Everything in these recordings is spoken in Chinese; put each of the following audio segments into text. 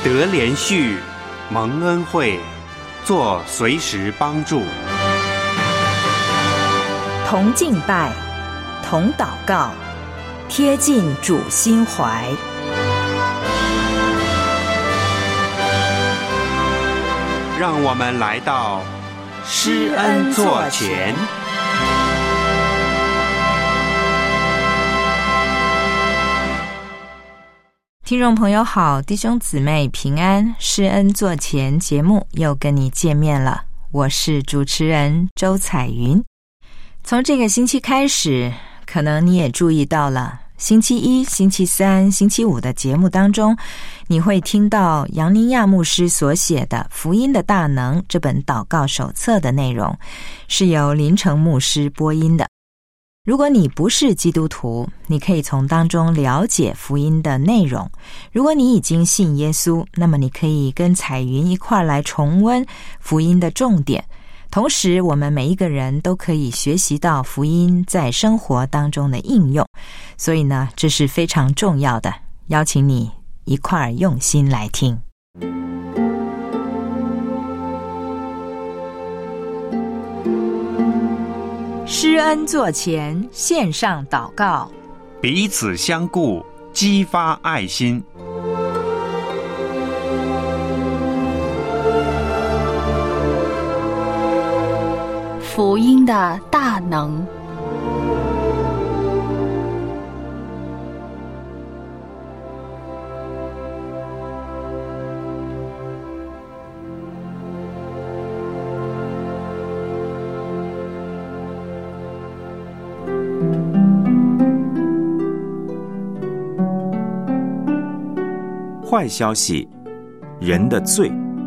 得连续，蒙恩惠，做随时帮助。 同敬拜，同祷告，贴近主心怀。 让我们来到施恩座前。 听众朋友好，弟兄姊妹平安，施恩座前节目又跟你见面了，我是主持人周彩云。从这个星期开始，可能你也注意到了，星期一、星期三、星期五的节目当中，你会听到杨宁亚牧师所写的《福音的大能》这本祷告手册的内容，是由林成牧师播音的。如果你不是基督徒，你可以从当中了解福音的内容。如果你已经信耶稣，那么你可以跟彩云一块来重温福音的重点。同时，我们每一个人都可以学习到福音在生活当中的应用。所以呢，这是非常重要的，邀请你一块儿用心来听。施恩座前线上祷告， 彼此相顾，激发爱心。 福音的大能。 坏消息，人的罪。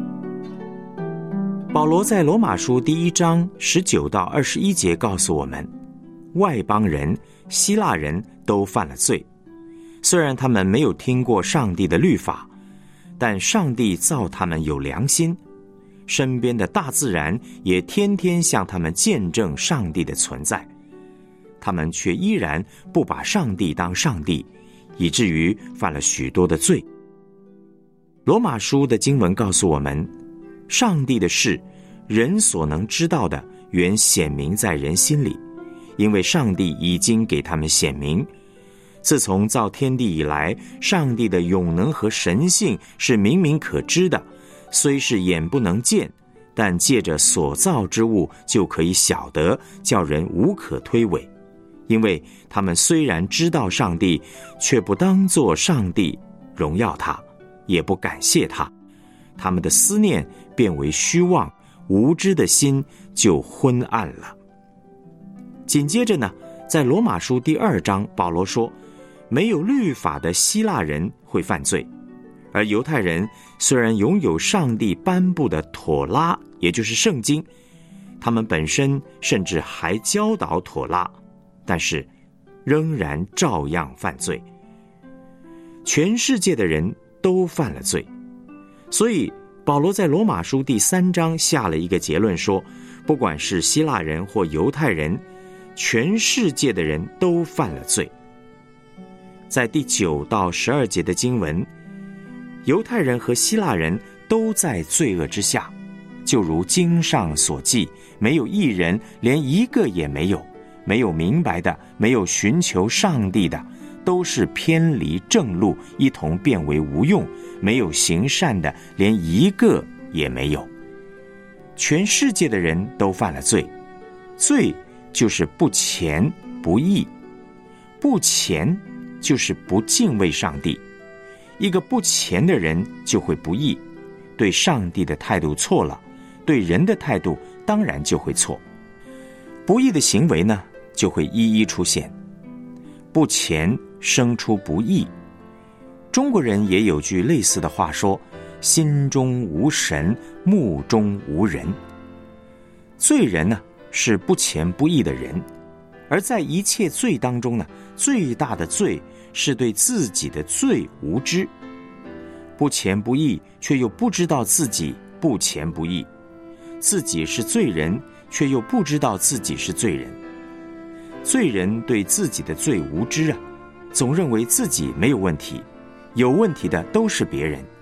保罗在罗马书第1章19到21节告诉我们，外邦人、希腊人都犯了罪。虽然他们没有听过上帝的律法，但上帝造他们有良心，身边的大自然也天天向他们见证上帝的存在。他们却依然不把上帝当上帝，以至于犯了许多的罪。罗马书的经文告诉我们，上帝的事，人所能知道的，原显明在人心里，因为上帝已经给他们显明。自从造天地以来，上帝的永能和神性是明明可知的，虽是眼不能见，但借着所造之物就可以晓得，叫人无可推诿。因为他们虽然知道上帝，却不当作上帝荣耀他，也不感谢他，他们的思念变为虚妄，无知的心就昏暗了。紧接着呢，在罗马书第2章，保罗说，没有律法的希腊人会犯罪，而犹太人虽然拥有上帝颁布的妥拉，也就是圣经，他们本身甚至还教导妥拉，但是仍然照样犯罪。全世界的人都犯了罪，所以保罗在罗马书第3章下了一个结论说，不管是希腊人或犹太人，全世界的人都犯了罪。在第9到12节的经文，犹太人和希腊人都在罪恶之下，就如经上所记，没有一人，连一个也没有，没有明白的，没有寻求上帝的，都是偏离正路，一同变为无用，没有行善的，连一个也没有。全世界的人都犯了罪，罪就是不虔不义，不虔就是不敬畏上帝。一个不虔的人就会不义，对上帝的态度错了，对人的态度当然就会错。不义的行为呢，就会一一出现。不虔生出不义。中国人也有句类似的话说，心中无神，目中无人。罪人呢，是不虔不义的人，而在一切罪当中呢，最大的罪是对自己的罪无知。不虔不义，却又不知道自己不虔不义，自己是罪人，却又不知道自己是罪人。罪人对自己的罪无知啊，总认为自己没有问题，有问题的都是别人，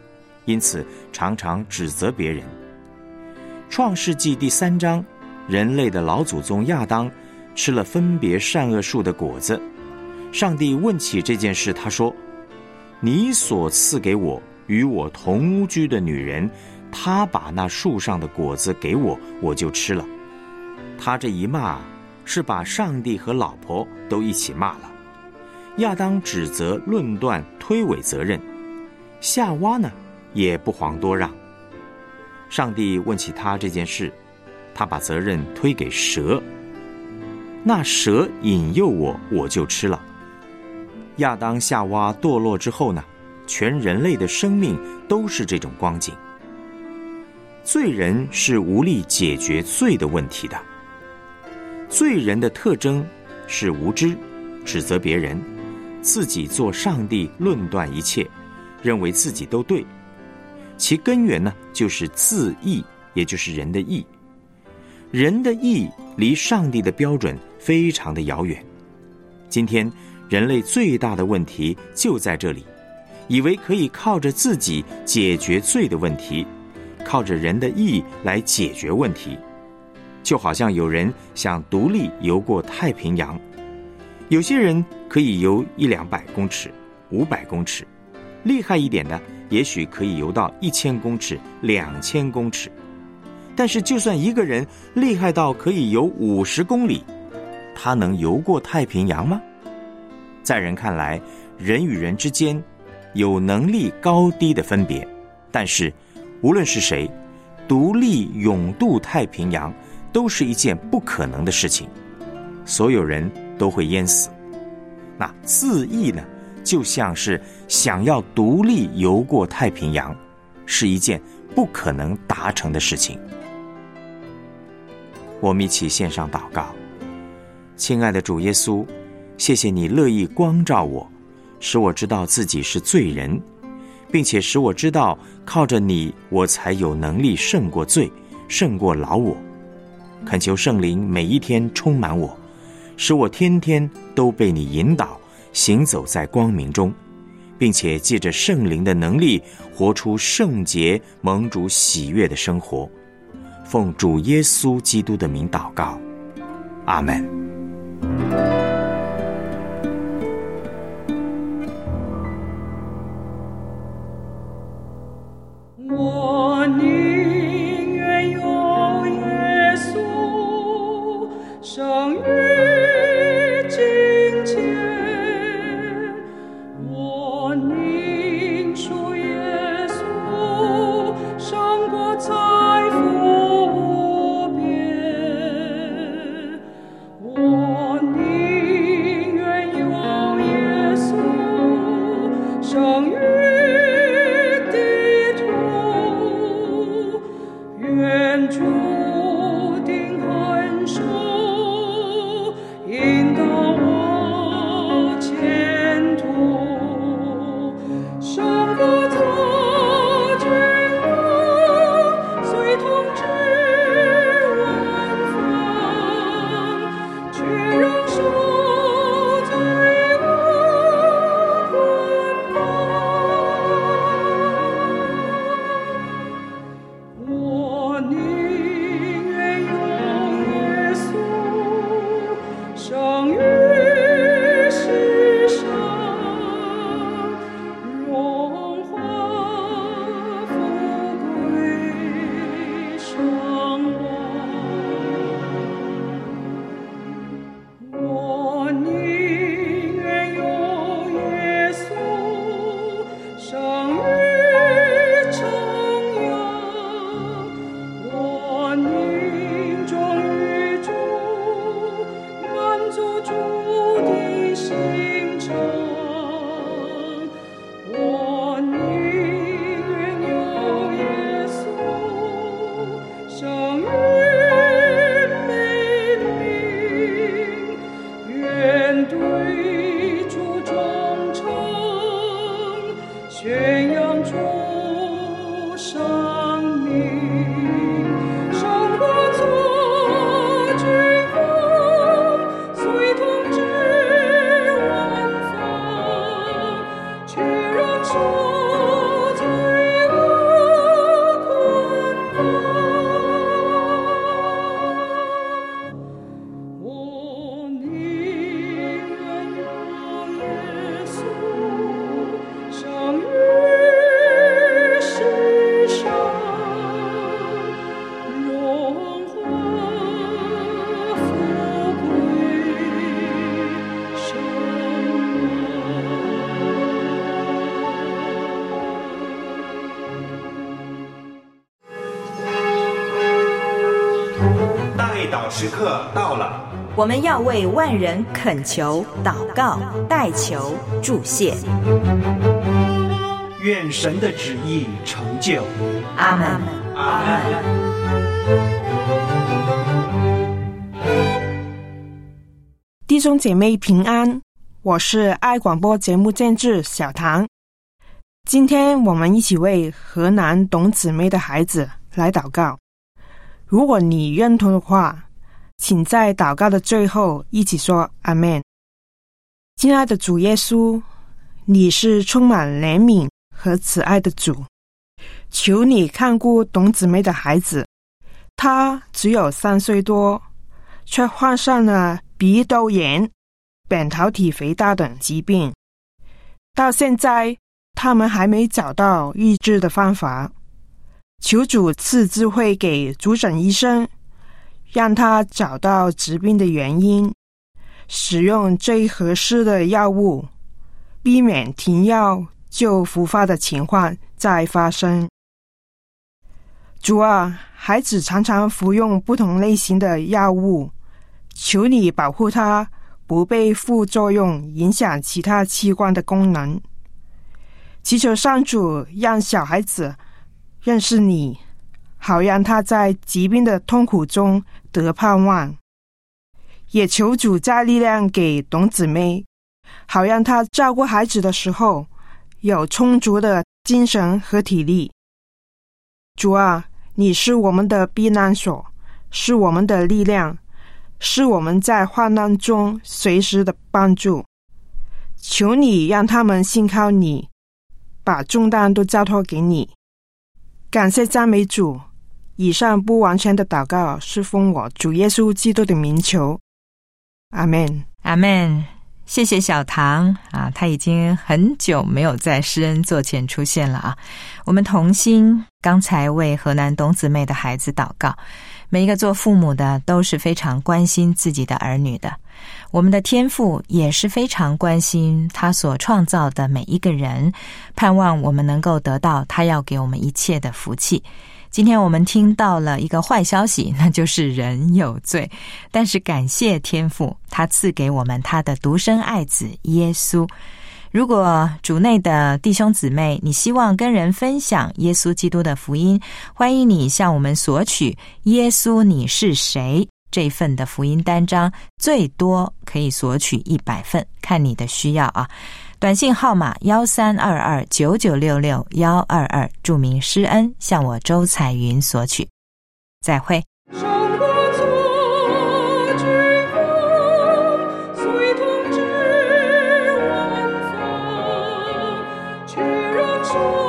因此常常指责别人。创世纪第3章，人类的老祖宗亚当吃了分别善恶树的果子，上帝问起这件事，他说：你所赐给我与我同屋居的女人，她把那树上的果子给我，我就吃了。他这一骂是把上帝和老婆都一起骂了。亚当指责、论断、推诿责任，夏娃呢也不遑多让。上帝问起他这件事，他把责任推给蛇，那蛇引诱我，我就吃了。亚当夏娃堕落之后呢，全人类的生命都是这种光景。罪人是无力解决罪的问题的。罪人的特征是无知，指责别人，自己做上帝，论断一切，认为自己都对。其根源呢，就是自义，也就是人的义。人的义离上帝的标准非常的遥远。今天人类最大的问题就在这里，以为可以靠着自己解决罪的问题，靠着人的义来解决问题。就好像有人想独立游过太平洋，有些人可以游100-200公尺、500公尺，厉害一点的也许可以游到1000公尺、2000公尺。但是就算一个人厉害到可以游50公里，他能游过太平洋吗？在人看来，人与人之间有能力高低的分别，但是无论是谁，独立勇渡太平洋都是一件不可能的事情，所有人都会淹死。那自义呢，就像是想要独立游过太平洋，是一件不可能达成的事情。我们一起献上祷告。亲爱的主耶稣，谢谢你乐意光照我，使我知道自己是罪人，并且使我知道靠着你，我才有能力胜过罪，胜过老我。恳求圣灵每一天充满我，使我天天都被你引导，行走在光明中，并且借着圣灵的能力活出圣洁蒙主喜悦的生活。奉主耶稣基督的名祷告，阿们。 我宁愿有耶稣生于金钱，我宁属耶稣胜过财富无边，我宁愿有耶稣生于愿注定很手引导我前途，胜过他君王虽统治万方，却仍受罪恶捆绑。我宁愿有耶稣生于世上，荣华富贵生活。我宁愿有耶稣生于城阳，我宁忠于主，满足主的心肠。我宁愿有耶稣生于美名，愿对主忠诚，宣扬主生命，胜过做君王虽统治万方，却仍受罪恶时刻到了， 我们要为万人恳求、祷告、代求、祝谢。 愿神的旨意成就。 阿们。 阿门。 弟兄姐妹平安，我是爱广播节目监制小唐。今天我们一起为河南董姊妹的孩子来祷告。如果你认同的话，请在祷告的最后一起说阿们。亲爱的主耶稣，你是充满怜悯和慈爱的主，求你看顾董姊妹的孩子，他只有3岁多，却患上了鼻窦炎、扁桃体肥大等疾病，到现在他们还没找到医治的方法。求主赐智慧给主诊医生，让他找到疾病的原因，使用最合适的药物，避免停药就复发的情况再发生。主啊，孩子常常服用不同类型的药物，求你保护他不被副作用影响其他器官的功能。祈求上主让小孩子认识你，好让他在疾病的痛苦中得盼望。也求主加力量给董姊妹，好让他照顾孩子的时候有充足的精神和体力。主啊，你是我们的避难所，是我们的力量，是我们在患难中随时的帮助。求你让他们信靠你，把重担都交托给你。感谢赞美主，以上不完全的祷告是奉我主耶稣基督的名求，阿们。 阿们。谢谢小唐啊，他已经很久没有在施恩座前出现了啊。我们同心刚才为河南董姊妹的孩子祷告，每一个做父母的都是非常关心自己的儿女的，我们的天父也是非常关心他所创造的每一个人，盼望我们能够得到他要给我们一切的福气。今天我们听到了一个坏消息，那就是人有罪，但是感谢天父，他赐给我们他的独生爱子耶稣。如果主内的弟兄姊妹，你希望跟人分享耶稣基督的福音，欢迎你向我们索取耶稣你是谁这份的福音单张，最多可以索取100份，看你的需要啊。短信号码13229966-122，注明施恩，向我周彩云索取。再会。 上可作鞠躬，随同至晚风，却让